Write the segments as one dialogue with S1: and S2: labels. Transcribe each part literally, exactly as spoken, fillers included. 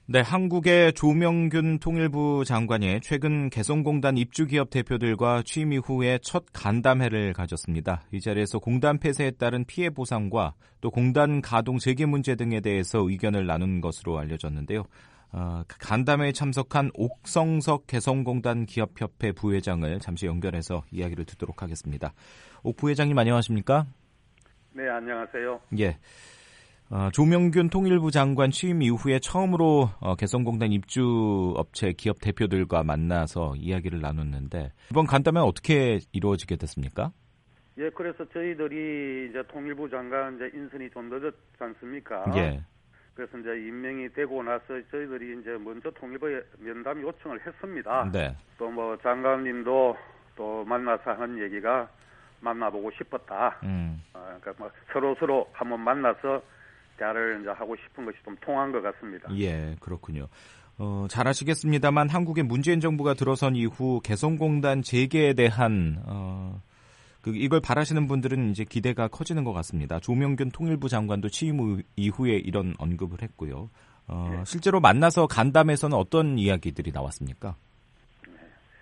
S1: 네, 한국의 조명균 통일부 장관이 최근 개성공단 입주기업 대표들과 취임 이후에 첫 간담회를 가졌습니다. 이 자리에서 공단 폐쇄에 따른 피해 보상과 또 공단 가동 재개 문제 등에 대해서 의견을 나눈 것으로 알려졌는데요. 어, 간담회에 참석한 옥성석 개성공단 기업협회 부회장을 잠시 연결해서 이야기를 듣도록 하겠습니다. 옥 부회장님 안녕하십니까?
S2: 네, 안녕하세요.
S1: 예. 어, 조명균 통일부 장관 취임 이후에 처음으로 어, 개성공단 입주업체 기업 대표들과 만나서 이야기를 나눴는데 이번 간담회는 어떻게 이루어지게 됐습니까?
S2: 예, 그래서 저희들이 이제 통일부 장관 이제 인선이 좀 늦었지 않습니까?
S1: 예.
S2: 그래서 이제 임명이 되고 나서 저희들이 이제 먼저 통일부에 면담 요청을 했습니다.
S1: 네.
S2: 또 뭐 장관님도 또 만나서 하는 얘기가 만나보고 싶었다.
S1: 음.
S2: 어, 그러니까 뭐 서로 서로 한번 만나서 대화를 이제 하고 싶은 것이 좀 통한 것 같습니다.
S1: 예, 그렇군요. 어, 잘 아시겠습니다만 한국의 문재인 정부가 들어선 이후 개성공단 재개에 대한 어, 그 이걸 바라시는 분들은 이제 기대가 커지는 것 같습니다. 조명균 통일부 장관도 취임 후, 이후에 이런 언급을 했고요. 어, 네. 실제로 만나서 간담회에서는 어떤 이야기들이 나왔습니까?
S2: 네.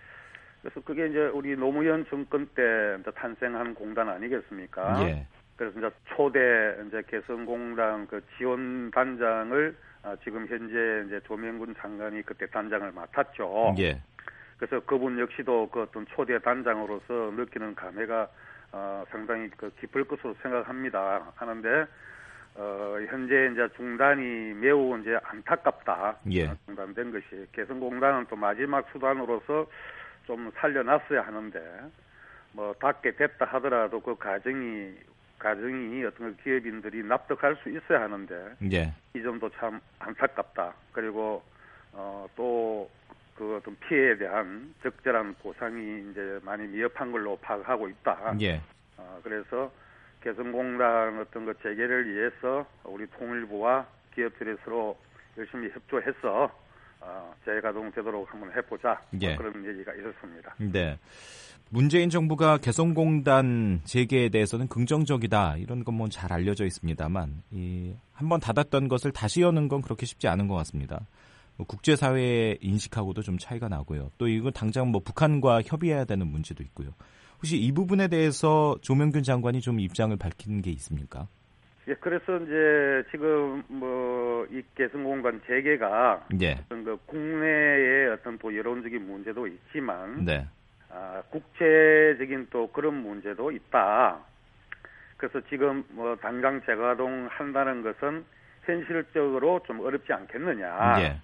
S2: 그래서 그게 이제 우리 노무현 정권 때 이제 탄생한 공단 아니겠습니까?
S1: 예.
S2: 그래서 이제 초대 이제 개성공단 그 지원 단장을 아, 지금 현재 이제 조명균 장관이 그때 단장을 맡았죠.
S1: 예.
S2: 그래서 그분 역시도 그 어떤 초대 단장으로서 느끼는 감회가 어, 상당히 그 깊을 것으로 생각합니다. 하는데 어, 현재 이제 중단이 매우 이제 안타깝다.
S1: 예.
S2: 중단된 것이 개성공단은 또 마지막 수단으로서 좀 살려놨어야 하는데 뭐 닿게 됐다 하더라도 그 과정이 가정이 어떤 기업인들이 납득할 수 있어야 하는데
S1: 예.
S2: 이 점도 참 안타깝다. 그리고 어, 또 그 어떤 피해에 대한 적절한 보상이 이제 많이 미흡한 걸로 파악하고 있다.
S1: 예.
S2: 어, 그래서 개성공단 어떤 그 재개를 위해서 우리 통일부와 기업들이 서로 열심히 협조해서 어, 재가동되도록 한번 해보자.
S1: 예.
S2: 그런 얘기가 있었습니다.
S1: 네. 문재인 정부가 개성공단 재개에 대해서는 긍정적이다 이런 건 뭐 잘 알려져 있습니다만 이 한번 닫았던 것을 다시 여는 건 그렇게 쉽지 않은 것 같습니다. 뭐 국제사회의 인식하고도 좀 차이가 나고요. 또 이건 당장 뭐 북한과 협의해야 되는 문제도 있고요. 혹시 이 부분에 대해서 조명균 장관이 좀 입장을 밝히는 게 있습니까?
S2: 예, 그래서 이제 지금 뭐 이 개성공단 재개가
S1: 예.
S2: 어떤 그 국내의 어떤 또 여론적인 문제도 있지만.
S1: 네.
S2: 아, 국제적인 또 그런 문제도 있다. 그래서 지금 뭐 당장 재가동 한다는 것은 현실적으로 좀 어렵지 않겠느냐.
S1: 예.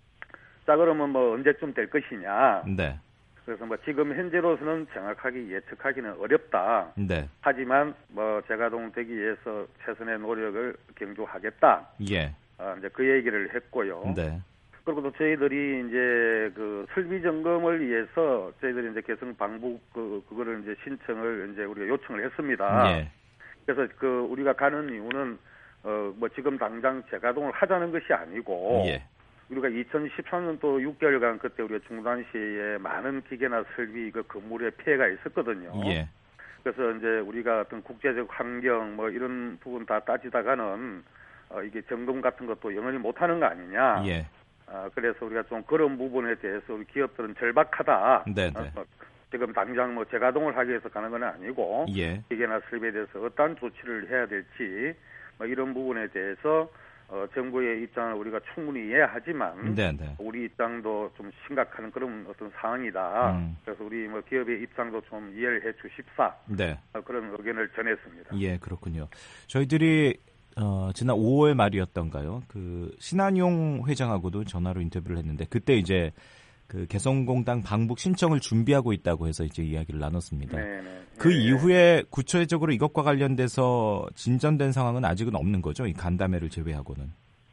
S2: 자, 그러면 뭐 언제쯤 될 것이냐.
S1: 네.
S2: 그래서 뭐 지금 현재로서는 정확하게 예측하기는 어렵다.
S1: 네.
S2: 하지만 뭐 재가동되기 위해서 최선의 노력을 경주하겠다.
S1: 예.
S2: 아, 이제 그 얘기를 했고요.
S1: 네.
S2: 그리고 또 저희들이 이제 그 설비 점검을 위해서 저희들이 이제 개성 방북 그 그거를 이제 신청을 이제 우리가 요청을 했습니다.
S1: 예.
S2: 그래서 그 우리가 가는 이유는 어 뭐 지금 당장 재가동을 하자는 것이 아니고
S1: 예.
S2: 우리가 이천십삼 년 또 육 개월간 그때 우리가 중단 시에 많은 기계나 설비 그 건물에 피해가 있었거든요.
S1: 예.
S2: 그래서 이제 우리가 어떤 국제적 환경 뭐 이런 부분 다 따지다가는 어 이게 점검 같은 것도 영원히 못하는 거 아니냐.
S1: 예.
S2: 아, 그래서 우리가 좀 그런 부분에 대해서 우리 기업들은 절박하다.
S1: 네네.
S2: 어, 지금 당장 뭐 재가동을 하기 위해서 가는 건 아니고
S1: 예.
S2: 기계나 설비에 대해서 어떤 조치를 해야 될지 뭐 이런 부분에 대해서 어, 정부의 입장을 우리가 충분히 이해하지만
S1: 네네.
S2: 우리 입장도 좀 심각한 그런 어떤 상황이다.
S1: 음.
S2: 그래서 우리 뭐 기업의 입장도 좀 이해를 해 주십사.
S1: 네.
S2: 어, 그런 의견을 전했습니다.
S1: 예, 그렇군요. 저희들이 어, 지난 오월 말이었던가요? 그 신한용 회장하고도 전화로 인터뷰를 했는데 그때 이제 그 개성공단 방북 신청을 준비하고 있다고 해서 이제 이야기를 나눴습니다.
S2: 네네.
S1: 그
S2: 네.
S1: 이후에 구체적으로 이것과 관련돼서 진전된 상황은 아직은 없는 거죠? 이 간담회를 제외하고는.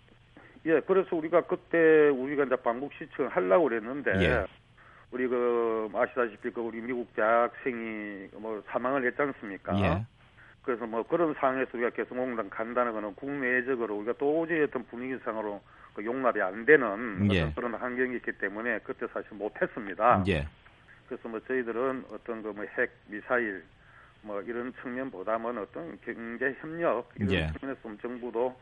S2: 예, 그래서 우리가 그때 우리가 이제 방북 신청을 하려고 그랬는데
S1: 예.
S2: 우리 그 아시다시피 그 우리 미국 대학생이 뭐 사망을 했지 않습니까?
S1: 예.
S2: 그래서 뭐 그런 상황에서 우리가 개성공단 간다는 거는 국내적으로 우리가 도저히 어떤 분위기상으로 그 용납이 안 되는
S1: 예.
S2: 어떤 그런 환경이 있기 때문에 그때 사실 못했습니다.
S1: 예.
S2: 그래서 뭐 저희들은 어떤 그 뭐 핵 미사일 뭐 이런 측면보다는 어떤 경제 협력 이런
S1: 예.
S2: 측면에서 좀 정부도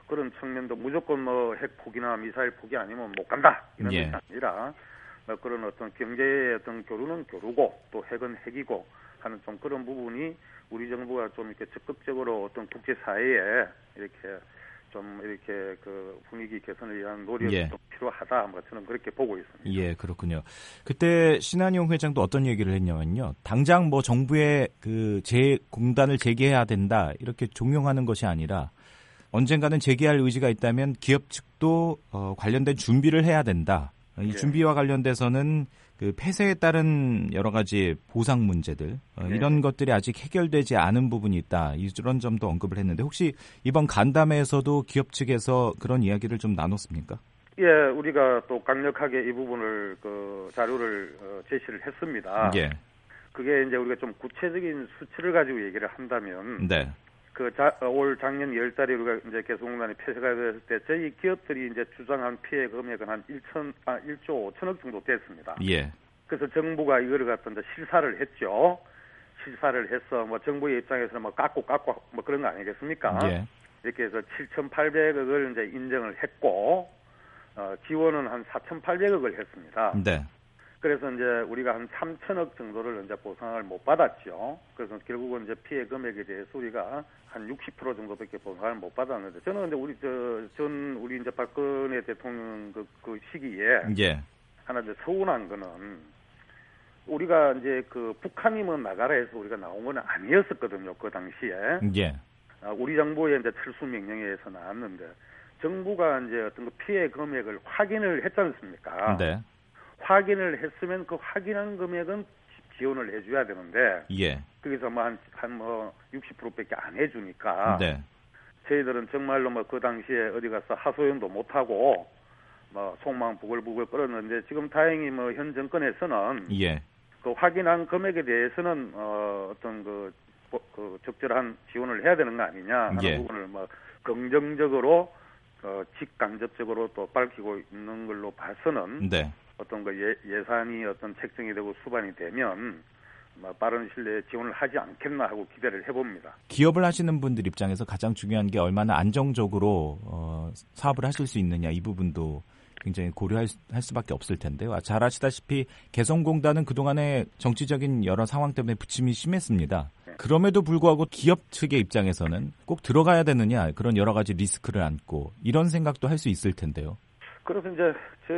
S2: 그런 측면도 무조건 뭐 핵 포기나 미사일 포기 아니면 못 간다 이런
S1: 예.
S2: 것이 아니라 뭐 그런 어떤 경제의 어떤 교류는 교류고 또 핵은 핵이고 하는 좀 그런 부분이 우리 정부가 좀 이렇게 적극적으로 어떤 국제 사회에 이렇게 좀 이렇게 그 분위기 개선을 위한 노력이
S1: 예.
S2: 좀 필요하다. 뭐 저는 그렇게 보고 있습니다.
S1: 예, 그렇군요. 그때 신한용 회장도 어떤 얘기를 했냐면요. 당장 뭐 정부의 그 재공단을 재개해야 된다 이렇게 종용하는 것이 아니라 언젠가는 재개할 의지가 있다면 기업 측도 어, 관련된 준비를 해야 된다. 이
S2: 예.
S1: 준비와 관련돼서는 그 폐쇄에 따른 여러 가지 보상 문제들 어,
S2: 네.
S1: 이런 것들이 아직 해결되지 않은 부분이 있다. 이런 점도 언급을 했는데 혹시 이번 간담회에서도 기업 측에서 그런 이야기를 좀 나눴습니까?
S2: 예, 우리가 또 강력하게 이 부분을 그 자료를 어, 제시를 했습니다.
S1: 예.
S2: 그게 이제 우리가 좀 구체적인 수치를 가지고 얘기를 한다면
S1: 네.
S2: 그 자, 어, 올 작년 열 달에 우리가 이제 개성공단이 폐쇄가 됐을 때 저희 기업들이 이제 주장한 피해 금액은 한 일천 아 일조 오천억 정도 됐습니다.
S1: 예.
S2: 그래서 정부가 이거를 갖다 이제 실사를 했죠. 실사를 해서 뭐 정부의 입장에서는 뭐 깎고 깎고 뭐 그런 거 아니겠습니까?
S1: 예.
S2: 이렇게 해서 칠천팔백억을 이제 인정을 했고 어, 지원은 한 사천팔백억을 했습니다.
S1: 네.
S2: 그래서 이제 우리가 한 삼천억 정도를 이제 보상을 못 받았죠. 그래서 결국은 이제 피해 금액에 대해서 우리가 한 육십 퍼센트 정도밖에 보상을 못 받았는데 저는 근데 우리 저 전 우리 이제 박근혜 대통령 그, 그 시기에
S1: 예.
S2: 하나 이제 서운한 거는 우리가 이제 그 북한이면 나가라 해서 우리가 나온 건 아니었었거든요. 그 당시에.
S1: 예.
S2: 아, 우리 정부의 이제 철수 명령에 의해서 나왔는데 정부가 이제 어떤 그 피해 금액을 확인을 했지 않습니까?
S1: 네.
S2: 확인을 했으면 그 확인한 금액은 지원을 해줘야 되는데
S1: 예.
S2: 거기서 뭐 한 한 뭐 육십 퍼센트밖에 안 해주니까
S1: 네.
S2: 저희들은 정말로 뭐 그 당시에 어디 가서 하소연도 못 하고 뭐 속마음 부글부글 끓었는데 지금 다행히 뭐 현 정권에서는
S1: 예.
S2: 그 확인한 금액에 대해서는 어 어떤 그, 그 적절한 지원을 해야 되는 거 아니냐 하는
S1: 예.
S2: 부분을 뭐 긍정적으로 어 직간접적으로 또 밝히고 있는 걸로 봐서는
S1: 네.
S2: 어떤 그 예, 예산이 어떤 책정이 되고 수반이 되면 뭐 빠른 시일에 지원을 하지 않겠나 하고 기대를 해봅니다.
S1: 기업을 하시는 분들 입장에서 가장 중요한 게 얼마나 안정적으로 어, 사업을 하실 수 있느냐 이 부분도 굉장히 고려할 수, 할 수밖에 없을 텐데요. 잘 아시다시피 개성공단은 그동안의 정치적인 여러 상황 때문에 부침이 심했습니다.
S2: 네.
S1: 그럼에도 불구하고 기업 측의 입장에서는 꼭 들어가야 되느냐 그런 여러 가지 리스크를 안고 이런 생각도 할 수 있을 텐데요.
S2: 그래서 이제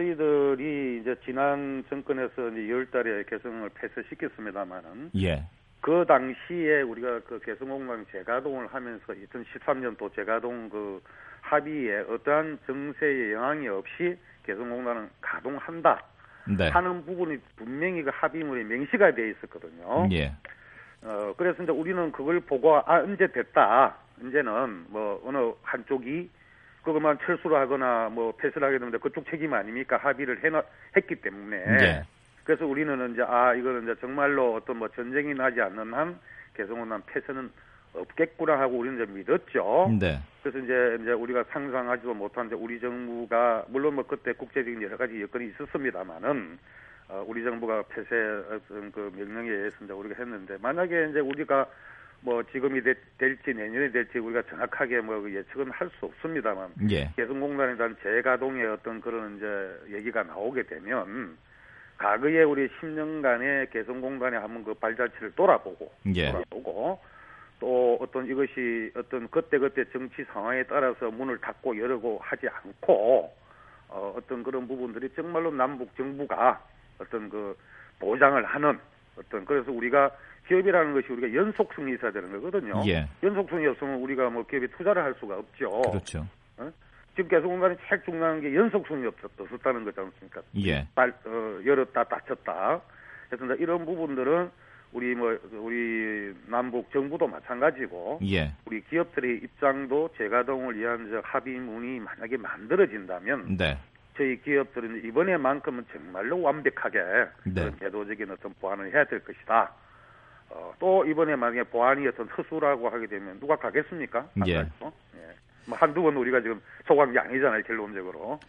S2: 저희들이 이제 지난 정권에서 이제 열 달에 개성을 폐쇄시켰습니다만은
S1: 예.
S2: 그 당시에 우리가 그 개성공단 재가동을 하면서 이천십삼 년도 재가동 그 합의에 어떠한 정세의 영향이 없이 개성공단은 가동한다
S1: 네.
S2: 하는 부분이 분명히 그 합의문에 명시가 돼 있었거든요.
S1: 예.
S2: 어 그래서 이제 우리는 그걸 보고 아 이제 됐다. 이제는 뭐 어느 한쪽이 그것만 철수를 하거나 뭐 폐쇄를 하게 되면 그쪽 책임 아닙니까? 합의를 해놨, 했기 때문에.
S1: 예.
S2: 그래서 우리는 이제 아 이거는 이제 정말로 어떤 뭐 전쟁이 나지 않는 한 개성공단 폐쇄는 없겠구나 하고 우리는 이제 믿었죠.
S1: 네.
S2: 그래서 이제 이제 우리가 상상하지도 못한 이제 우리 정부가 물론 뭐 그때 국제적인 여러 가지 여건이 있었습니다만은 어, 우리 정부가 폐쇄 어떤 그 명령에 의해서 이제 우리가 했는데 만약에 이제 우리가 뭐 지금이 되, 될지 내년이 될지 우리가 정확하게 뭐 예측은 할 수 없습니다만
S1: 예.
S2: 개성공단에 대한 재가동의 어떤 그런 이제 얘기가 나오게 되면 과거에 우리 십 년간의 개성공단에 한번 그 발자취를 돌아보고
S1: 예.
S2: 돌아보고 또 어떤 이것이 어떤 그때그때 정치 상황에 따라서 문을 닫고 열고 하지 않고 어, 어떤 그런 부분들이 정말로 남북 정부가 어떤 그 보장을 하는 어떤 그래서 우리가 기업이라는 것이 우리가 연속성이 있어야 되는 거거든요.
S1: 예.
S2: 연속성이 없으면 우리가 뭐 기업에 투자를 할 수가 없죠.
S1: 그렇죠.
S2: 어? 지금 개성공단이 제일 중요한 게 연속성이 없, 없었다는 거지 않습니까?
S1: 예.
S2: 발, 어, 열었다 닫혔다. 그래서 이런 부분들은 우리 뭐 우리 남북 정부도 마찬가지고
S1: 예.
S2: 우리 기업들의 입장도 재가동을 위한 저 합의문이 만약에 만들어진다면
S1: 네.
S2: 저희 기업들은 이번에만큼은 정말로 완벽하게
S1: 네.
S2: 제도적인 어떤 보완을 해야 될 것이다. 어, 또 이번에 만약에 보안이 어떤 허수라고 하게 되면 누가 가겠습니까?
S1: 예.
S2: 예. 뭐 한두 번 우리가 지금 소관 게 아니잖아요, 결론적으로.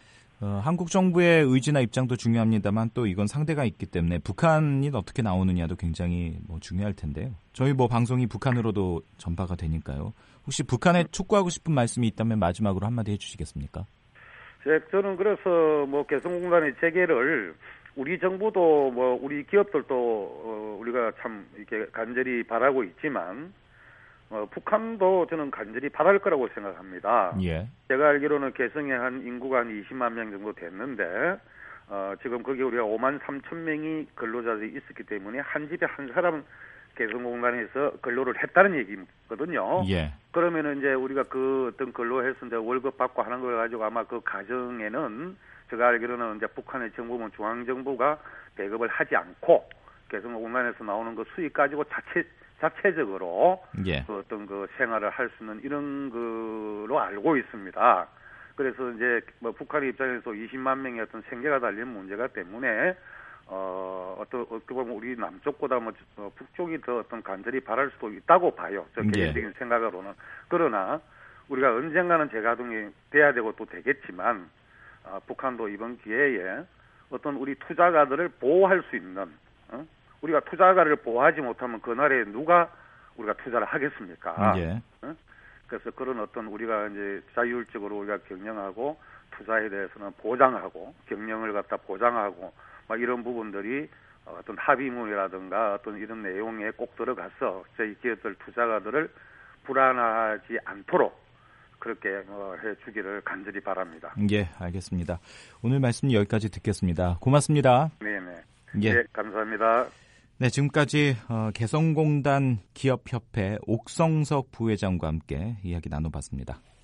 S1: 어, 한국 정부의 의지나 입장도 중요합니다만 또 이건 상대가 있기 때문에 북한이 어떻게 나오느냐도 굉장히 뭐 중요할 텐데요. 저희 뭐 방송이 북한으로도 전파가 되니까요. 혹시 북한에 촉구하고 싶은 말씀이 있다면 마지막으로 한마디 해주시겠습니까?
S2: 네, 저는 그래서 뭐 개성공단의 재개를 우리 정부도 뭐 우리 기업들도 어, 우리가 참 이렇게 간절히 바라고 있지만 어, 북한도 저는 간절히 바랄 거라고 생각합니다.
S1: 예.
S2: 제가 알기로는 개성에 한 인구가 한 이십만 명 정도 됐는데 어, 지금 거기 우리가 오만 삼천 명이 근로자들이 있었기 때문에 한 집에 한 사람 개성공단에서 근로를 했다는 얘기거든요.
S1: 예.
S2: 그러면은 이제 우리가 그 어떤 근로해서 이제 월급 받고 하는 걸 가지고 아마 그 가정에는 제가 알기로는 이제 북한의 정부는 중앙정부가 배급을 하지 않고 개성공단에서 나오는 그 수익 가지고 자체 자체적으로
S1: 예.
S2: 그 어떤 그 생활을 할 수 있는 이런 거로 알고 있습니다. 그래서 이제 뭐 북한의 입장에서 이십만 명의 어떤 생계가 달린 문제가 때문에 어 어떤 어떻게 보면 우리 남쪽보다 뭐 어, 북쪽이 더 어떤 간절히 바랄 수도 있다고 봐요. 저 개인적인 예. 생각으로는. 그러나 우리가 언젠가는 재가동이 돼야 되고 또 되겠지만 어, 북한도 이번 기회에 어떤 우리 투자가들을 보호할 수 있는 어? 우리가 투자가를 보호하지 못하면 그날에 누가 우리가 투자를 하겠습니까?
S1: 예.
S2: 어? 그래서 그런 어떤 우리가 이제 자율적으로 우리가 경영하고 투자에 대해서는 보장하고 경영을 갖다 보장하고 막 이런 부분들이 어떤 합의문이라든가 어떤 이런 내용에 꼭 들어가서 저희 기업들 투자가들을 불안하지 않도록 그렇게 어, 해주기를 간절히 바랍니다.
S1: 예, 알겠습니다. 오늘 말씀 여기까지 듣겠습니다. 고맙습니다.
S2: 네네.
S1: 예,
S2: 네, 감사합니다.
S1: 네, 지금까지 어, 개성공단 기업협회 옥성석 부회장과 함께 이야기 나눠봤습니다.